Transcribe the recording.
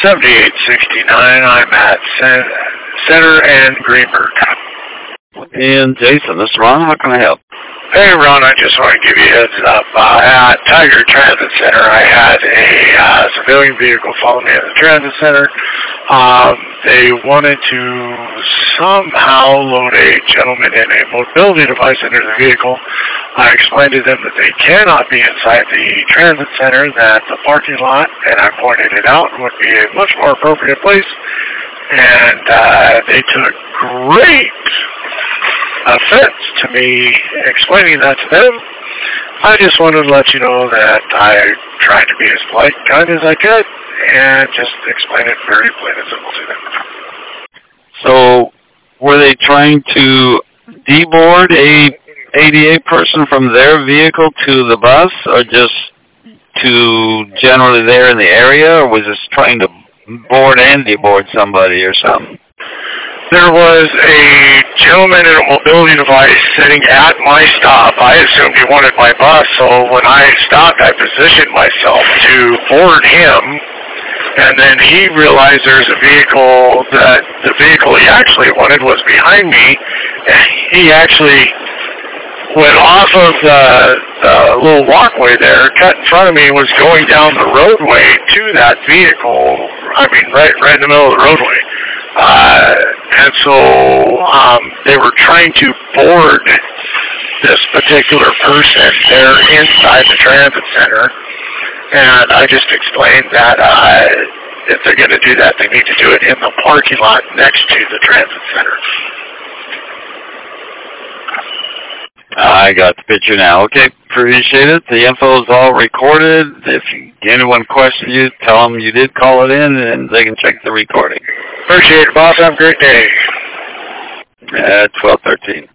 7869. I'm at Center and Greenberg. And Jason, this is Ron. How can I help? Hey, Ron, I just want to give you a heads up. At Tiger Transit Center, I had a civilian vehicle follow me at the transit center. They wanted to somehow load a gentleman in a mobility device into the vehicle. I explained to them that they cannot be inside the transit center, that the parking lot, and I pointed it out, would be a much more appropriate place. And they took great offense to me explaining that to them. I just wanted to let you know that I tried to be as polite and kind as I could and just explain it very plain and simple to them. So, were they trying to deboard a ADA person from their vehicle to the bus, or just to generally there in the area, or was this trying to board and deboard somebody or something? There was a gentleman in a mobility device sitting at my stop. I assumed he wanted my bus, so when I stopped, I positioned myself to board him, and then he realized there's a vehicle, that the vehicle he actually wanted was behind me, and he actually went off of the little walkway there, cut in front of me, was going down the roadway to that vehicle, I mean, right in the middle of the roadway. And so they were trying to board this particular person there inside the transit center, and I just explained that if they're going to do that, they need to do it in the parking lot next to the transit center. I got the picture now. Okay, appreciate it. The info is all recorded. If anyone questions you, tell them you did call it in, and they can check the recording. Appreciate it, boss. Have a great day. At 12:13.